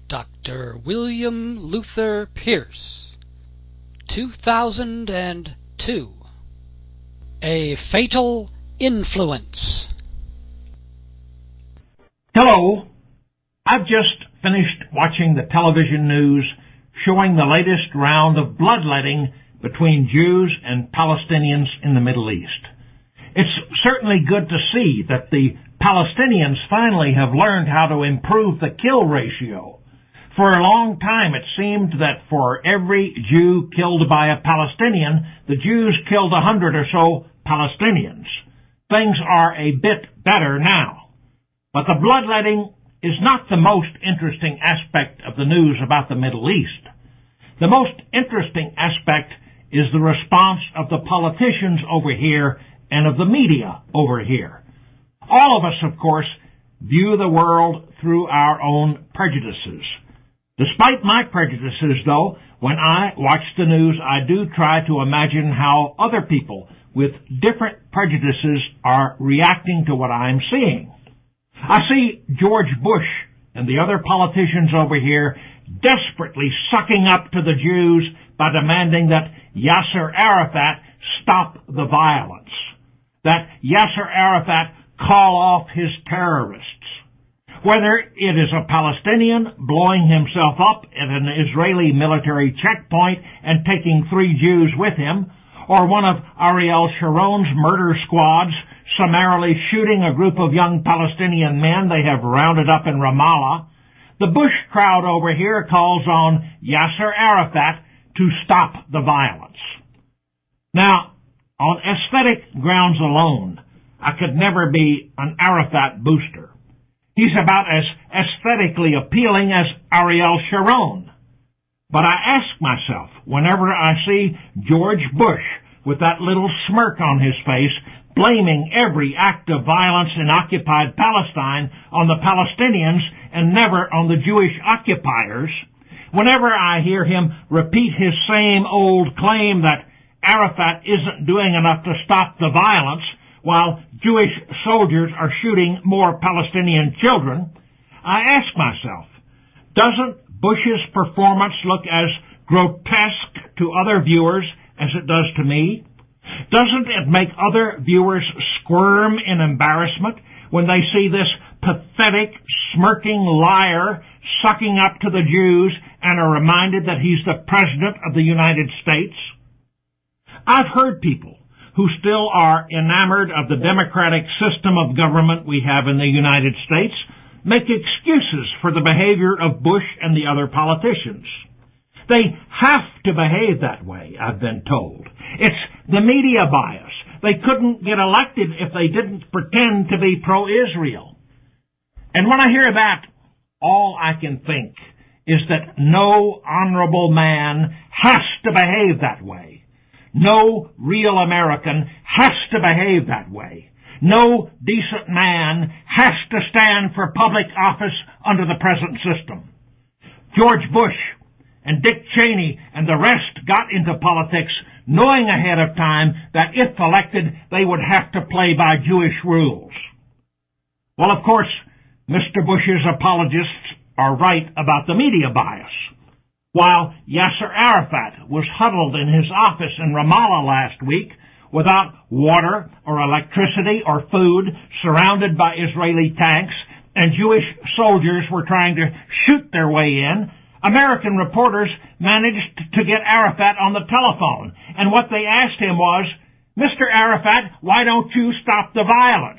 Dr. William Luther Pierce, 2002. A Fatal Influence. Hello. I've just finished watching the television news showing the latest round of bloodletting between Jews and Palestinians in the Middle East. It's certainly good to see that the Palestinians finally have learned how to improve the kill ratio. For a long time it seemed that for every Jew killed by a Palestinian, the Jews killed 100 or so Palestinians. Things are a bit better now. But the bloodletting is not the most interesting aspect of the news about the Middle East. The most interesting aspect is the response of the politicians over here and of the media over here. All of us, of course, view the world through our own prejudices. Despite my prejudices, though, when I watch the news, I do try to imagine how other people with different prejudices are reacting to what I'm seeing. I see George Bush and the other politicians over here desperately sucking up to the Jews by demanding that Yasser Arafat stop the violence, that Yasser Arafat call off his terrorists. Whether it is a Palestinian blowing himself up at an Israeli military checkpoint and taking 3 Jews with him, or one of Ariel Sharon's murder squads summarily shooting a group of young Palestinian men they have rounded up in Ramallah, the Bush crowd over here calls on Yasser Arafat to stop the violence. Now, on aesthetic grounds alone, I could never be an Arafat booster. He's about as aesthetically appealing as Ariel Sharon. But I ask myself, whenever I see George Bush with that little smirk on his face, blaming every act of violence in occupied Palestine on the Palestinians and never on the Jewish occupiers, whenever I hear him repeat his same old claim that Arafat isn't doing enough to stop the violence while Jewish soldiers are shooting more Palestinian children, I ask myself, doesn't Bush's performance look as grotesque to other viewers as it does to me? Doesn't it make other viewers squirm in embarrassment when they see this pathetic, smirking liar sucking up to the Jews and are reminded that he's the President of the United States? I've heard people who still are enamored of the democratic system of government we have in the United States make excuses for the behavior of Bush and the other politicians. They have to behave that way, I've been told. It's the media bias. They couldn't get elected if they didn't pretend to be pro-Israel. And when I hear that, all I can think is that no honorable man has to behave that way. No real American has to behave that way. No decent man has to stand for public office under the present system. George Bush and Dick Cheney and the rest got into politics knowing ahead of time that if elected, they would have to play by Jewish rules. Well, of course, Mr. Bush's apologists are right about the media bias. While Yasser Arafat was huddled in his office in Ramallah last week without water or electricity or food, surrounded by Israeli tanks, and Jewish soldiers were trying to shoot their way in, American reporters managed to get Arafat on the telephone, and what they asked him was, "Mr. Arafat, why don't you stop the violence?"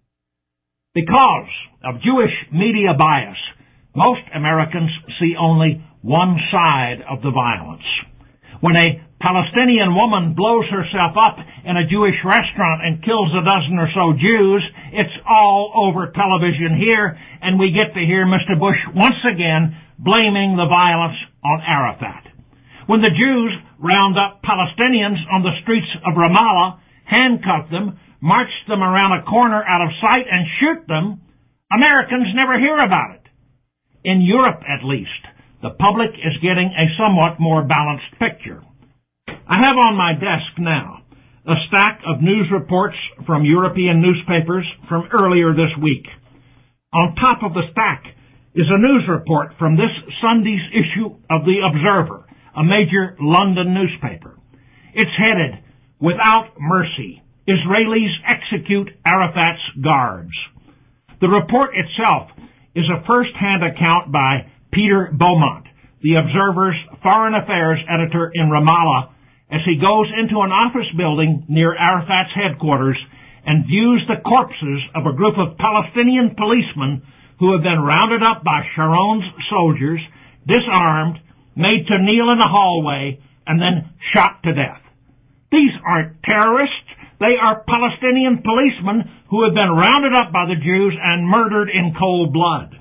Because of Jewish media bias, most Americans see only one side of the violence. When a Palestinian woman blows herself up in a Jewish restaurant and kills a dozen or so Jews, it's all over television here, and we get to hear Mr. Bush once again blaming the violence on Arafat. When the Jews round up Palestinians on the streets of Ramallah, handcuff them, march them around a corner out of sight, and shoot them, Americans never hear about it. In Europe, at least, the public is getting a somewhat more balanced picture. I have on my desk now a stack of news reports from European newspapers from earlier this week. On top of the stack is a news report from this Sunday's issue of The Observer, a major London newspaper. It's headed, "Without Mercy, Israelis Execute Arafat's Guards." The report itself is a first-hand account by Peter Beaumont, The Observer's foreign affairs editor in Ramallah, as he goes into an office building near Arafat's headquarters and views the corpses of a group of Palestinian policemen who have been rounded up by Sharon's soldiers, disarmed, made to kneel in the hallway, and then shot to death. These aren't terrorists. They are Palestinian policemen who have been rounded up by the Jews and murdered in cold blood.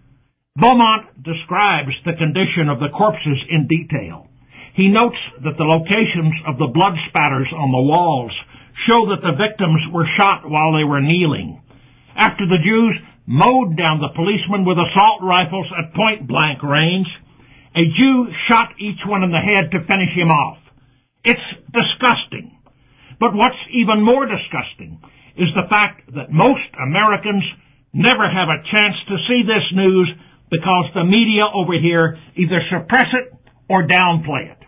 Beaumont describes the condition of the corpses in detail. He notes that the locations of the blood spatters on the walls show that the victims were shot while they were kneeling. After the Jews mowed down the policemen with assault rifles at point-blank range, a Jew shot each one in the head to finish him off. It's disgusting. But what's even more disgusting is the fact that most Americans never have a chance to see this news because the media over here either suppress it or downplay it.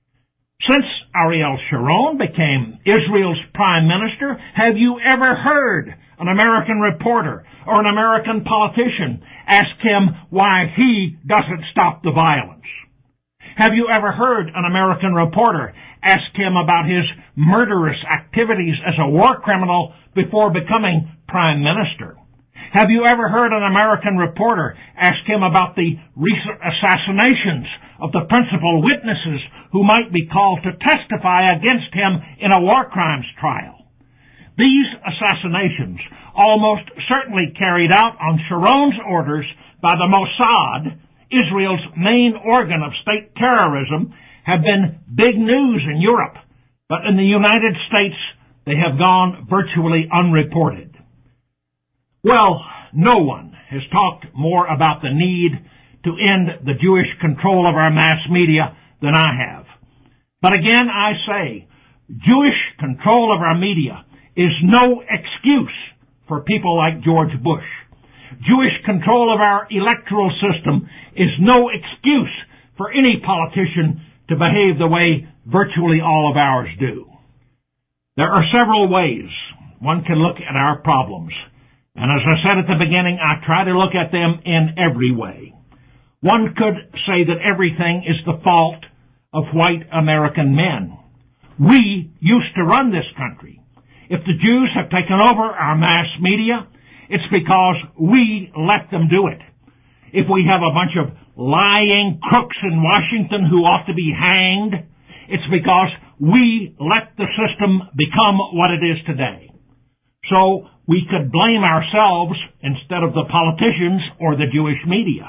Since Ariel Sharon became Israel's prime minister, have you ever heard an American reporter or an American politician ask him why he doesn't stop the violence? Have you ever heard an American reporter ask him about his murderous activities as a war criminal before becoming prime minister? Have you ever heard an American reporter ask him about the recent assassinations of the principal witnesses who might be called to testify against him in a war crimes trial? These assassinations, almost certainly carried out on Sharon's orders by the Mossad, Israel's main organ of state terrorism, have been big news in Europe, but in the United States they have gone virtually unreported. Well, no one has talked more about the need to end the Jewish control of our mass media than I have. But again, I say, Jewish control of our media is no excuse for people like George Bush. Jewish control of our electoral system is no excuse for any politician to behave the way virtually all of ours do. There are several ways one can look at our problems, and as I said at the beginning, I try to look at them in every way. One could say that everything is the fault of white American men. We used to run this country. If the Jews have taken over our mass media, it's because we let them do it. If we have a bunch of lying crooks in Washington who ought to be hanged, it's because we let the system become what it is today. So we could blame ourselves instead of the politicians or the Jewish media.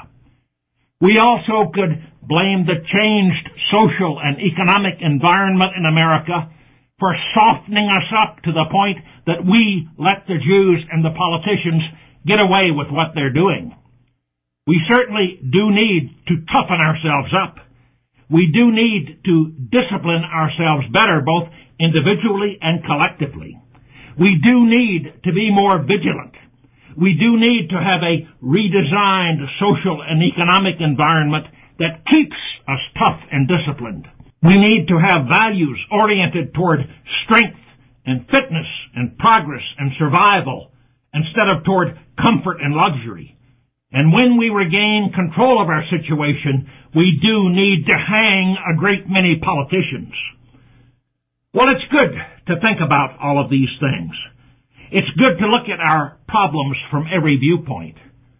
We also could blame the changed social and economic environment in America for softening us up to the point that we let the Jews and the politicians get away with what they're doing. We certainly do need to toughen ourselves up. We do need to discipline ourselves better, both individually and collectively. We do need to be more vigilant. We do need to have a redesigned social and economic environment that keeps us tough and disciplined. We need to have values oriented toward strength and fitness and progress and survival instead of toward comfort and luxury. And when we regain control of our situation, we do need to hang a great many politicians. Well, it's good to think about all of these things. It's good to look at our problems from every viewpoint.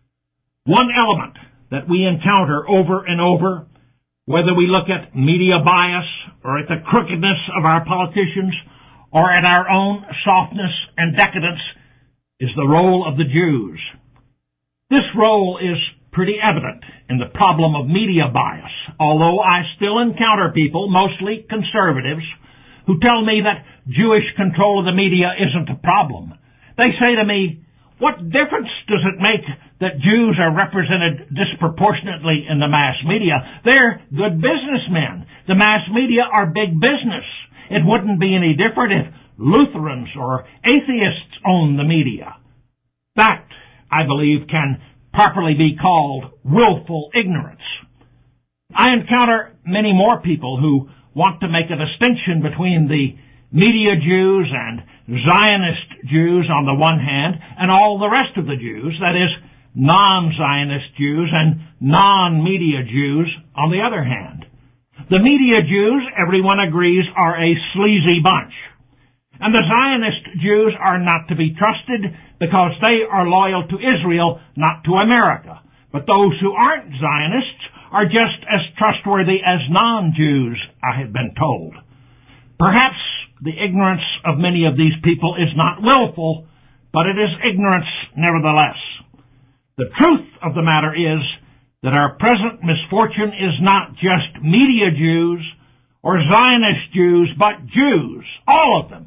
One element that we encounter over and over, whether we look at media bias or at the crookedness of our politicians or at our own softness and decadence, is the role of the Jews. This role is pretty evident in the problem of media bias, although I still encounter people, mostly conservatives, who tell me that Jewish control of the media isn't a problem. They say to me, what difference does it make that Jews are represented disproportionately in the mass media? They're good businessmen. The mass media are big business. It wouldn't be any different if Lutherans or atheists owned the media. That, I believe, can properly be called willful ignorance. I encounter many more people who want to make a distinction between the media Jews and Zionist Jews on the one hand, and all the rest of the Jews, that is, non-Zionist Jews and non-media Jews on the other hand. The media Jews, everyone agrees, are a sleazy bunch. And the Zionist Jews are not to be trusted because they are loyal to Israel, not to America. But those who aren't Zionists are just as trustworthy as non-Jews, I have been told. Perhaps the ignorance of many of these people is not willful, but it is ignorance nevertheless. The truth of the matter is that our present misfortune is not just media Jews or Zionist Jews, but Jews, all of them.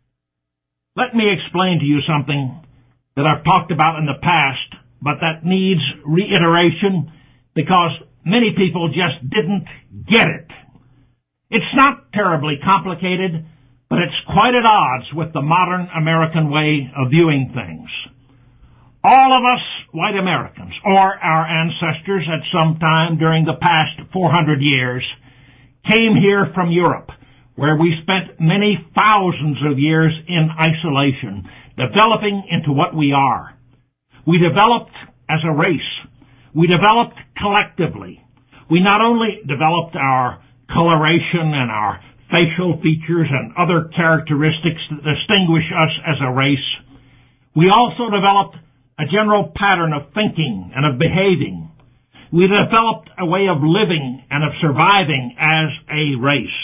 Let me explain to you something that I've talked about in the past, but that needs reiteration because many people just didn't get it. It's not terribly complicated, but it's quite at odds with the modern American way of viewing things. All of us white Americans, or our ancestors at some time during the past 400 years, came here from Europe, where we spent many thousands of years in isolation, developing into what we are. We developed as a race. We developed collectively. We not only developed our coloration and our facial features and other characteristics that distinguish us as a race, we also developed a general pattern of thinking and of behaving. We developed a way of living and of surviving as a race.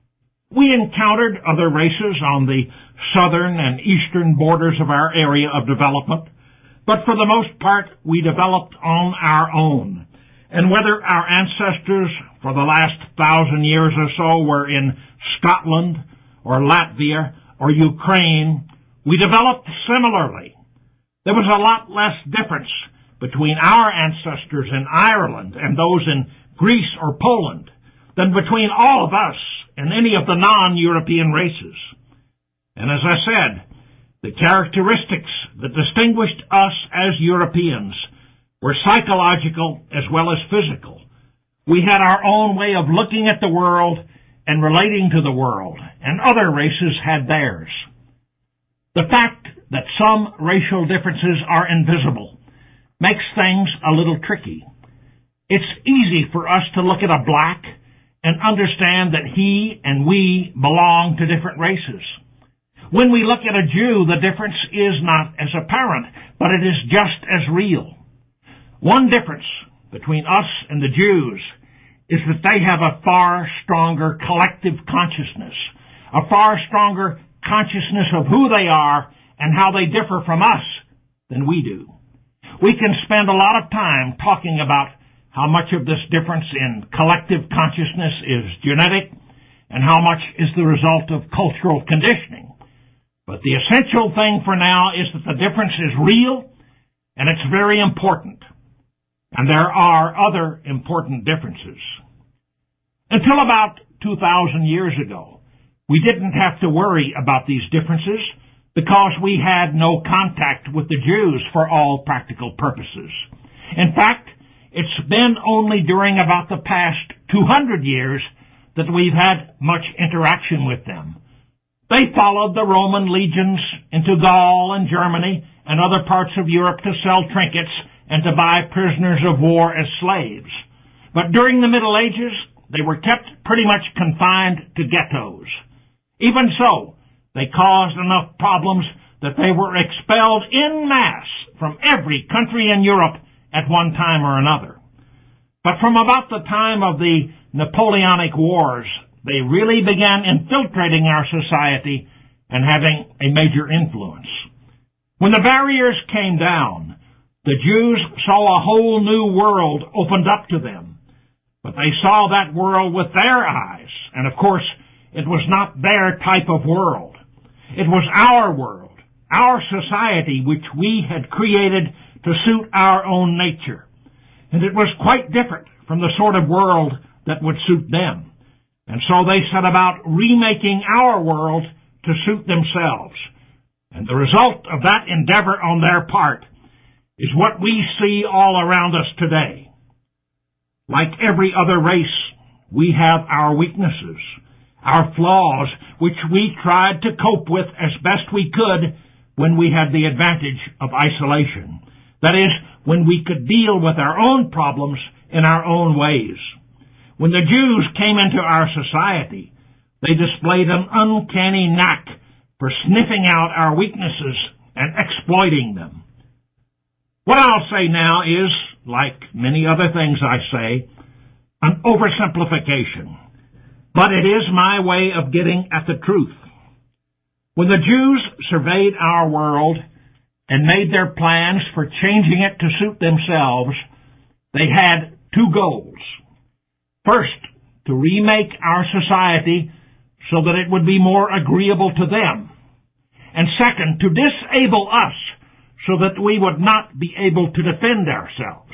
We encountered other races on the southern and eastern borders of our area of development, but for the most part we developed on our own. And whether our ancestors for the last 1,000 years or so were in Scotland or Latvia or Ukraine, we developed similarly. There was a lot less difference between our ancestors in Ireland and those in Greece or Poland than between all of us and any of the non-European races. And as I said, the characteristics that distinguished us as Europeans were psychological as well as physical. We had our own way of looking at the world and relating to the world, and other races had theirs. The fact that some racial differences are invisible makes things a little tricky. It's easy for us to look at a black and understand that he and we belong to different races. When we look at a Jew, the difference is not as apparent, but it is just as real. One difference between us and the Jews is that they have a far stronger collective consciousness, a far stronger consciousness of who they are and how they differ from us than we do. We can spend a lot of time talking about how much of this difference in collective consciousness is genetic and how much is the result of cultural conditioning. But the essential thing for now is that the difference is real and it's very important. And there are other important differences. Until about 2,000 years ago, we didn't have to worry about these differences because we had no contact with the Jews for all practical purposes. In fact, it's been only during about the past 200 years that we've had much interaction with them. They followed the Roman legions into Gaul and Germany and other parts of Europe to sell trinkets and to buy prisoners of war as slaves. But during the Middle Ages, they were kept pretty much confined to ghettos. Even so, they caused enough problems that they were expelled en masse from every country in Europe at one time or another. But from about the time of the Napoleonic Wars, they really began infiltrating our society and having a major influence. When the barriers came down, the Jews saw a whole new world opened up to them. But they saw that world with their eyes, and of course, it was not their type of world. It was our world, our society, which we had created to suit our own nature. And it was quite different from the sort of world that would suit them. And so they set about remaking our world to suit themselves. And the result of that endeavor on their part is what we see all around us today. Like every other race, we have our weaknesses, our flaws, which we tried to cope with as best we could when we had the advantage of isolation. That is, when we could deal with our own problems in our own ways. When the Jews came into our society, they displayed an uncanny knack for sniffing out our weaknesses and exploiting them. What I'll say now is, like many other things I say, an oversimplification. But it is my way of getting at the truth. When the Jews surveyed our world and made their plans for changing it to suit themselves, they had two goals. First, to remake our society so that it would be more agreeable to them. And second, to disable us so that we would not be able to defend ourselves.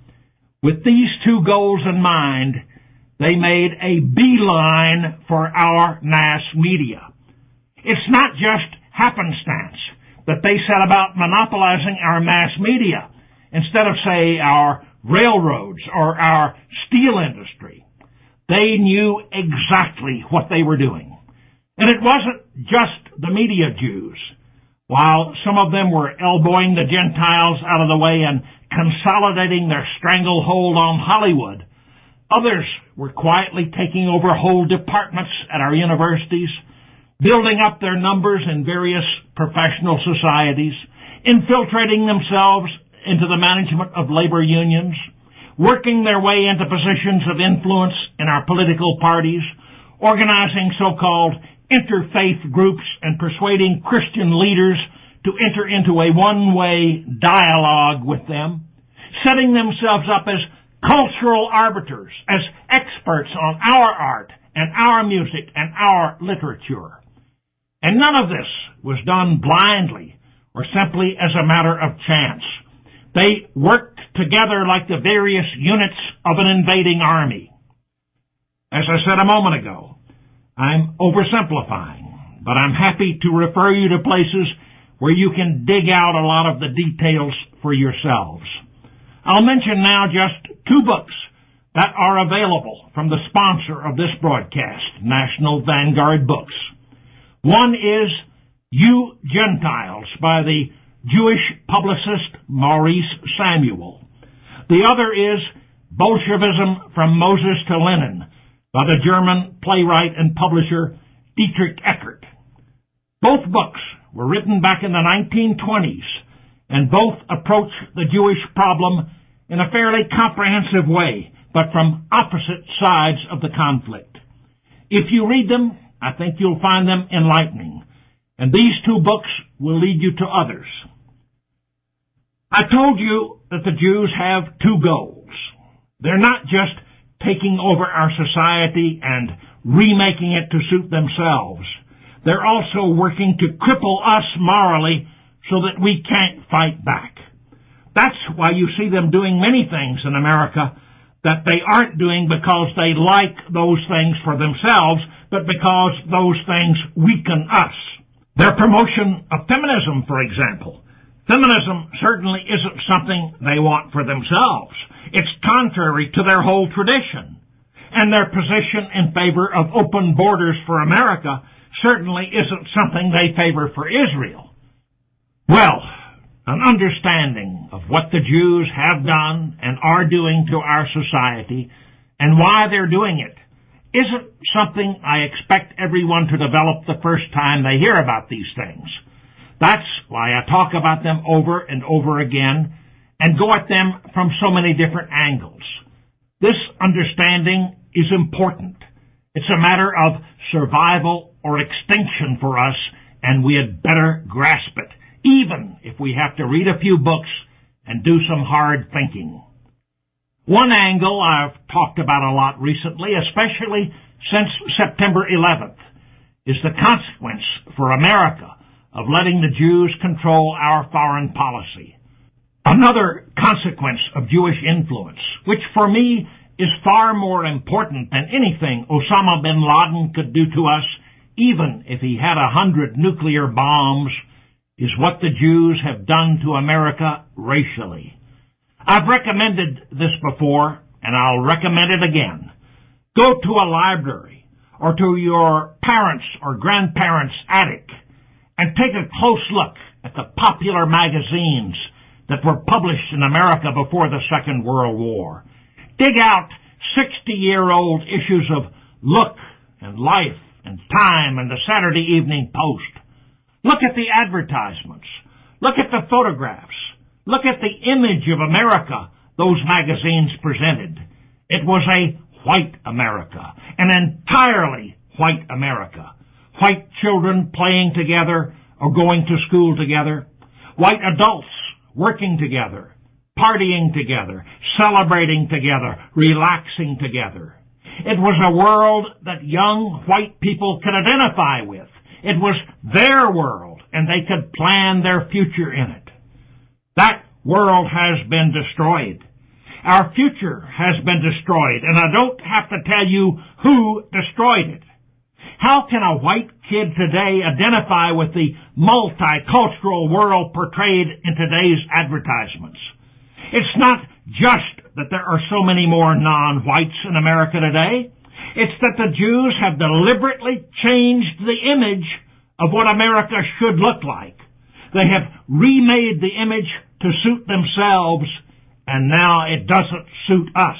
With these two goals in mind, they made a beeline for our mass media. It's not just happenstance that they set about monopolizing our mass media instead of, say, our railroads or our steel industry. They knew exactly what they were doing. And it wasn't just the media Jews. While some of them were elbowing the Gentiles out of the way and consolidating their stranglehold on Hollywood, others were quietly taking over whole departments at our universities, building up their numbers in various professional societies, infiltrating themselves into the management of labor unions, working their way into positions of influence in our political parties, organizing so-called interfaith groups and persuading Christian leaders to enter into a one-way dialogue with them, setting themselves up as cultural arbiters, as experts on our art and our music and our literature. And none of this was done blindly or simply as a matter of chance. They worked together like the various units of an invading army. As I said a moment ago, I'm oversimplifying, but I'm happy to refer you to places where you can dig out a lot of the details for yourselves. I'll mention now just two books that are available from the sponsor of this broadcast, National Vanguard Books. One is You Gentiles by the Jewish publicist Maurice Samuel. The other is Bolshevism from Moses to Lenin by the German playwright and publisher Dietrich Eckart. Both books were written back in the 1920s, and both approach the Jewish problem in a fairly comprehensive way, but from opposite sides of the conflict. If you read them, I think you'll find them enlightening, and these two books will lead you to others. I told you that the Jews have two goals. They're not just taking over our society and remaking it to suit themselves. They're also working to cripple us morally so that we can't fight back. That's why you see them doing many things in America that they aren't doing because they like those things for themselves, but because those things weaken us. Their promotion of feminism, for example. Feminism certainly isn't something they want for themselves. It's contrary to their whole tradition. And their position in favor of open borders for America certainly isn't something they favor for Israel. Well, an understanding of what the Jews have done and are doing to our society and why they're doing it isn't something I expect everyone to develop the first time they hear about these things. That's why I talk about them over and over again and go at them from so many different angles. This understanding is important. It's a matter of survival or extinction for us, and we had better grasp it, even if we have to read a few books and do some hard thinking. One angle I've talked about a lot recently, especially since September 11th, is the consequence for America of letting the Jews control our foreign policy. Another consequence of Jewish influence, which for me is far more important than anything Osama bin Laden could do to us, even if he had 100 nuclear bombs, is what the Jews have done to America racially. I've recommended this before, and I'll recommend it again. Go to a library or to your parents' or grandparents' attic and take a close look at the popular magazines that were published in America before the Second World War. Dig out 60-year-old issues of Look and Life and Time and the Saturday Evening Post. Look at the advertisements. Look at the photographs. Look at the image of America those magazines presented. It was a white America, an entirely white America. White children playing together or going to school together. White adults working together, partying together, celebrating together, relaxing together. It was a world that young white people could identify with. It was their world, and they could plan their future in it. That world has been destroyed. Our future has been destroyed, and I don't have to tell you who destroyed it. How can a white kid today identify with the multicultural world portrayed in today's advertisements? It's not just that there are so many more non-whites in America today. It's that the Jews have deliberately changed the image of what America should look like. They have remade the image to suit themselves, and now it doesn't suit us.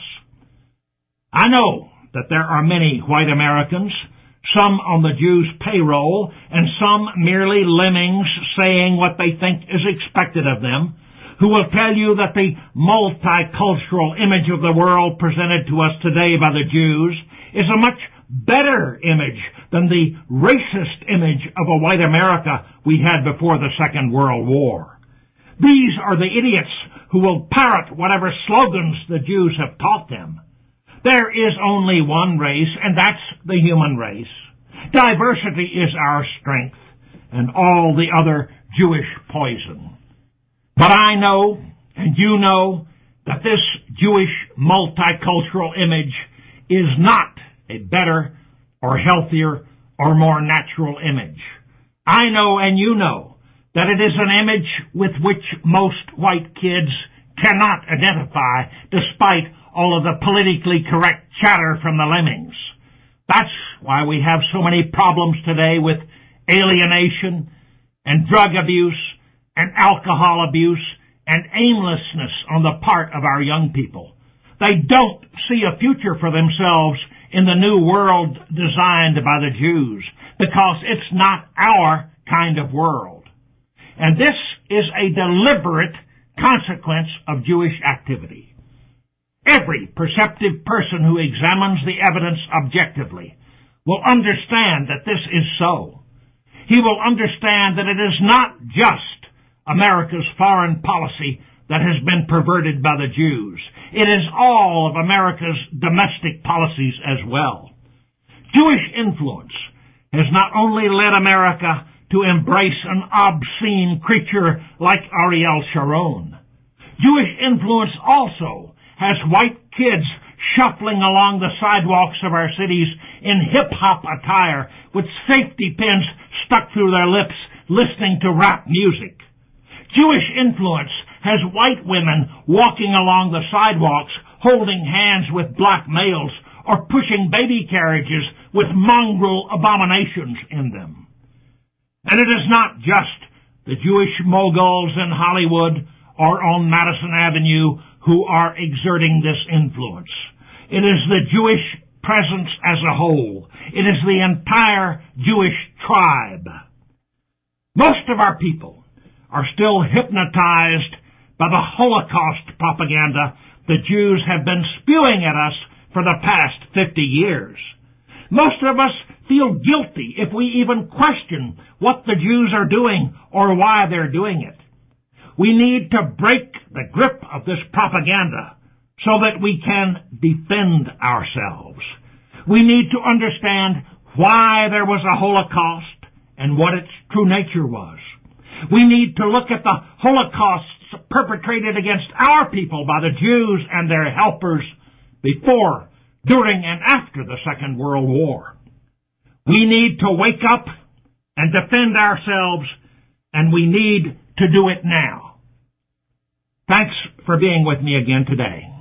I know that there are many white Americans, some on the Jews' payroll, and some merely lemmings saying what they think is expected of them, who will tell you that the multicultural image of the world presented to us today by the Jews is a much better image than the racist image of a white America we had before the Second World War. These are the idiots who will parrot whatever slogans the Jews have taught them. There is only one race, and that's the human race. Diversity is our strength, and all the other Jewish poison. But I know, and you know, that this Jewish multicultural image is not a better or healthier or more natural image. I know, and you know, that it is an image with which most white kids cannot identify, despite all of the politically correct chatter from the lemmings. That's why we have so many problems today with alienation and drug abuse and alcohol abuse and aimlessness on the part of our young people. They don't see a future for themselves in the new world designed by the Jews, because it's not our kind of world. And this is a deliberate consequence of Jewish activity. Every perceptive person who examines the evidence objectively will understand that this is so. He will understand that it is not just America's foreign policy that has been perverted by the Jews. It is all of America's domestic policies as well. Jewish influence has not only led America to embrace an obscene creature like Ariel Sharon. Jewish influence also has white kids shuffling along the sidewalks of our cities in hip-hop attire with safety pins stuck through their lips, listening to rap music. Jewish influence has white women walking along the sidewalks holding hands with black males or pushing baby carriages with mongrel abominations in them. And it is not just the Jewish moguls in Hollywood or on Madison Avenue who are exerting this influence. It is the Jewish presence as a whole. It is the entire Jewish tribe. Most of our people are still hypnotized by the Holocaust propaganda the Jews have been spewing at us for the past 50 years. Most of us feel guilty if we even question what the Jews are doing or why they're doing it. We need to break the grip of this propaganda so that we can defend ourselves. We need to understand why there was a Holocaust and what its true nature was. We need to look at the Holocausts perpetrated against our people by the Jews and their helpers before, during, and after the Second World War. We need to wake up and defend ourselves and we need to do it now. Thanks for being with me again today.